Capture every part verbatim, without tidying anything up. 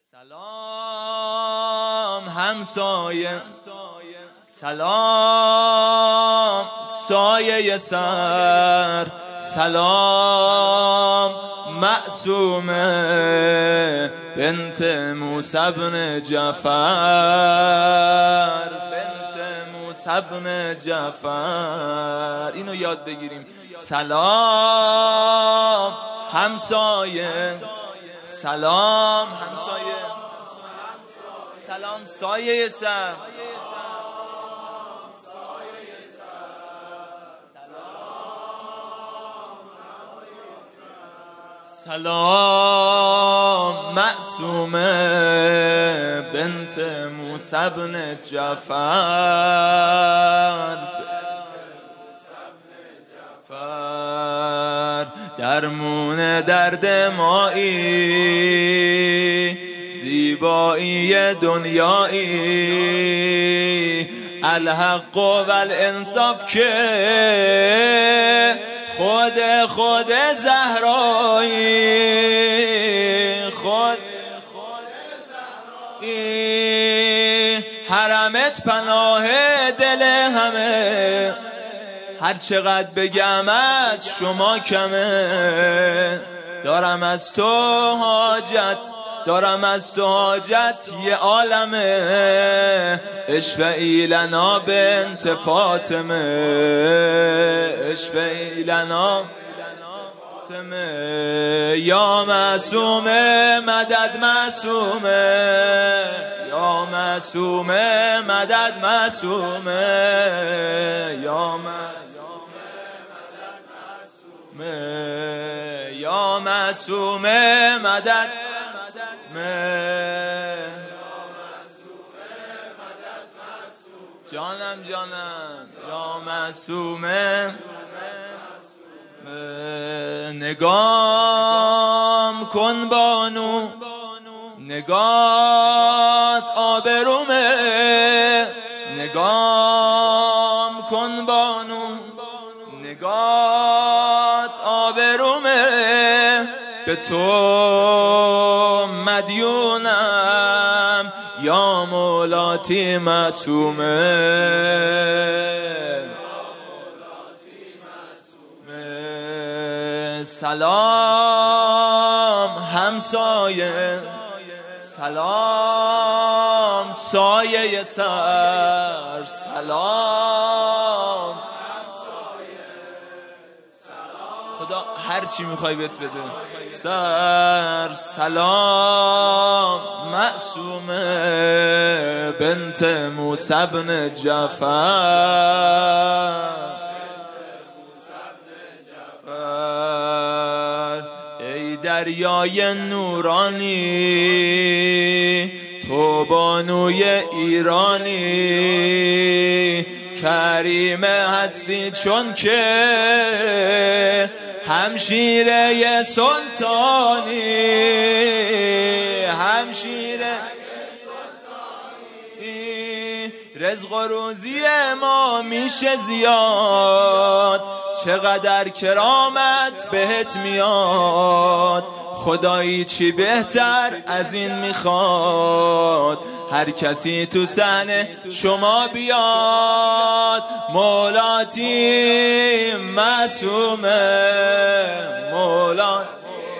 سلام همسایه، سلام سایه سر، سلام معصومه بنت موسی بن جعفر، بنت موسی بن جعفر. اینو یاد بگیریم. سلام همسایه، سلام همسایه، سلام سایه سر، سلام معصومه بنت موسی بن جعفر، درمون درد مایی، زیبایی دنیایی، الحق و الانصاف که خود خود زهرایی، خود حرمت پناه دل همه، هر چقدر بگم از شما کمه، دارم از تو حاجت، دارم از تو حاجت یه عالمه، اشفعی لنا بنت فاطمه، اشفعی لنا یا معصومه مدد معصومه، یا معصومه مدد معصومه، یا معصومه، یا معصومه مدد جانم جانم، یا معصومه نگام کن بانو، نگات آبرومه، نگام کن بانو، نگات آبرومه، به تو مدیونم یا مولاتی معصومه. سلام همسایه، سلام سایه سر، سلام خدا هر چی میخوای بهت بده سر، سلام معصومه بنت موسی بن جعفر، دریای نورانی تو بانوی ایرانی، کریم هستی چون که همشیره سلطانی، همشیره رزق و روزی ما میشه زیاد، چقدر کرامت بهت میاد، خدایی چی بهتر از این میخواد، هر کسی تو صحنه شما بیاد، مولاتی معصومه، مولاتی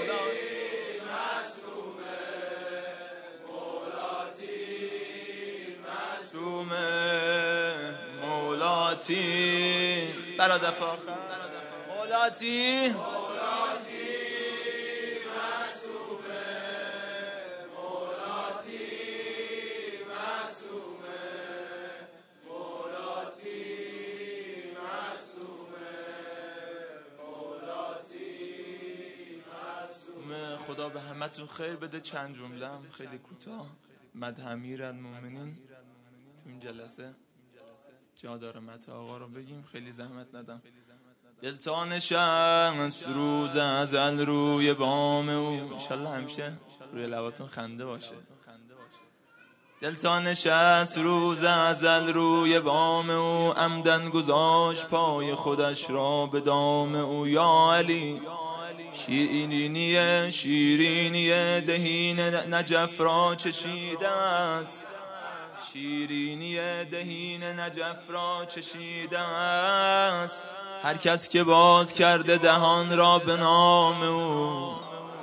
مولاتی برادر فاخر، مولاتی معصومه، مولاتی معصومه، مولاتی معصومه، مولاتی معصومه. خدا به همتون خیر بده. چند جمله‌ام خیلی کوتاه. مدح امیرالمومنین تو این جلسه جا داره مدح آقا رو بگیم، خیلی زحمت ندم. دلتا نشست روز ازل روی بام او، انشالله همیشه روی لباتون خنده باشه. دلتا نشست روز ازل روی بام او، عمدن گذاشت پای خودش را به دام او. یا علی شیرینی شیرینی دهین نجف را چشیده است، شیرینی دهین نجف را چشیده است. هر کس که باز کرده دهان را به نام او،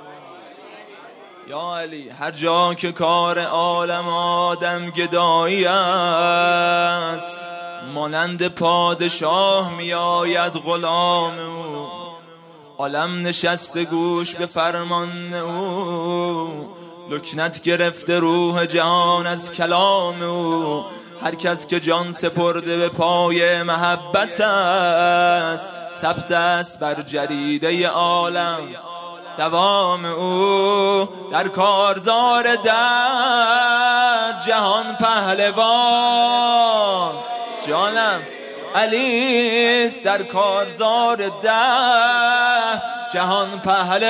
یا علی. هر جا که کار عالم آدم گدایی است، مانند پادشاه می آید غلام او. عالم نشسته گوش به فرمان او، لکنت گرفته روح جهان از کلام او. هر کس که جان سپرده به پای محبت است، ثبت است بر جریده عالم دوام او. در کارزار در جهان پهلوان جانم علیست، در کارزار ده جهان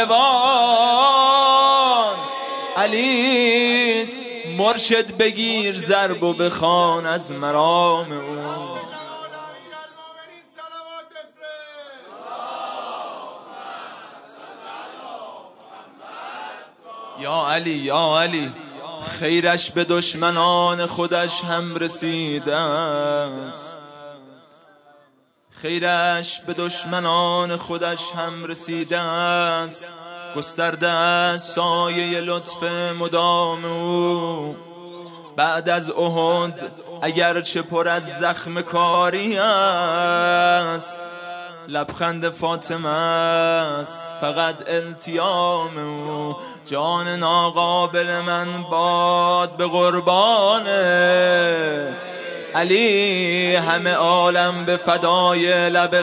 پهلوان علیست. مرشد بگیر ضرب و بخوان از مرام او. یا علی یا علی، خیرش به دشمنان خودش هم رسیده است، خیرش به دشمنان خودش هم رسیده است. گسترده است سایه لطف مدام او. بعد از احد اگرچه پر از زخم کاری است، لبخند فاطمه است فقط التیام او. جان ناقابل من باد به قربان علی، همه عالم به فدای لب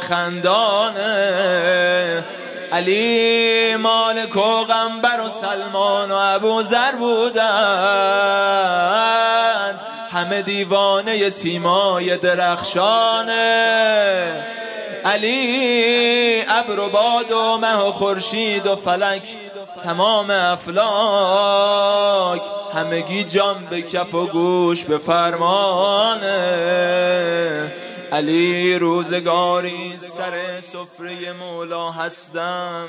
خندانه علی. مالک و غنبر و سلمان و ابوذر بودند، همه دیوانه سیمای درخشانه علی. ابر و باد و مه و خورشید و فلک تمام افلاک، همگی جان به کف و گوش به فرمانه علی. روزگاری سر سفره مولا هستم،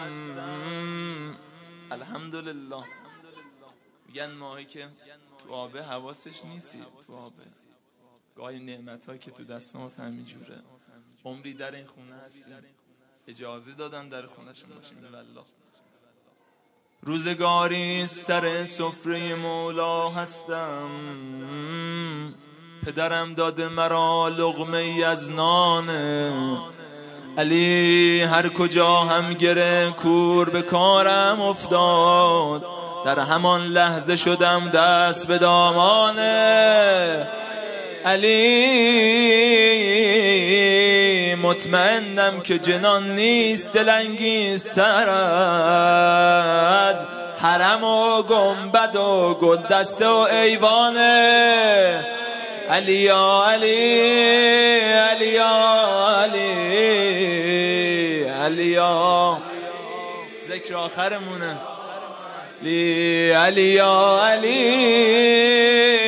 الحمدلله. میگن ماهی که تو آبه حواسش نیستی، تو آبه گاهی نعمت هایی که تو دست ماست همینجوره. عمری در این خونه هستیم، اجازه دادن در خونه شون باشیم والله. روزگاری سر سفره مولا هستم، پدرم داده مرا لقمه ای از نان علی. هر کجا هم گره کور به کارم افتاد، در همان لحظه شدم دست به دامان علی. مطمئنم که جنان نیست دلانگیزتر از حرم و گنبد و گلدسته و ایوان علی. یا علی علی یا علی علی یا ذکر آخرمونه علی علی یا علی